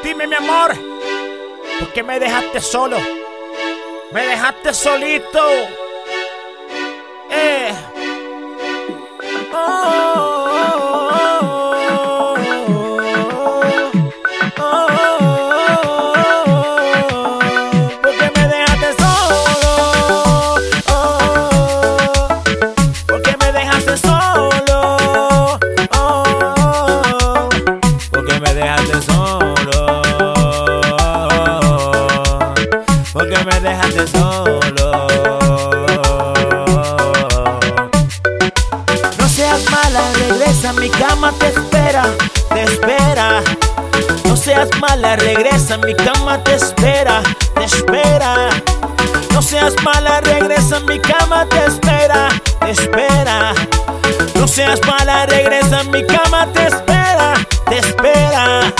Dime, mi amor, ¿por qué me dejaste solo? Me dejaste solito. Oh, oh, oh, oh, ¿por qué me dejaste solo? ¿Por qué me dejaste solo? ¿Por qué me dejaste solo? ¿Por qué me dejaste solo? No seas mala, regresa, mi cama te espera, te espera. No seas mala, regresa, mi cama te espera, te espera. No seas mala, regresa, mi cama te espera, te espera. No seas mala, regresa, mi cama te espera, te espera.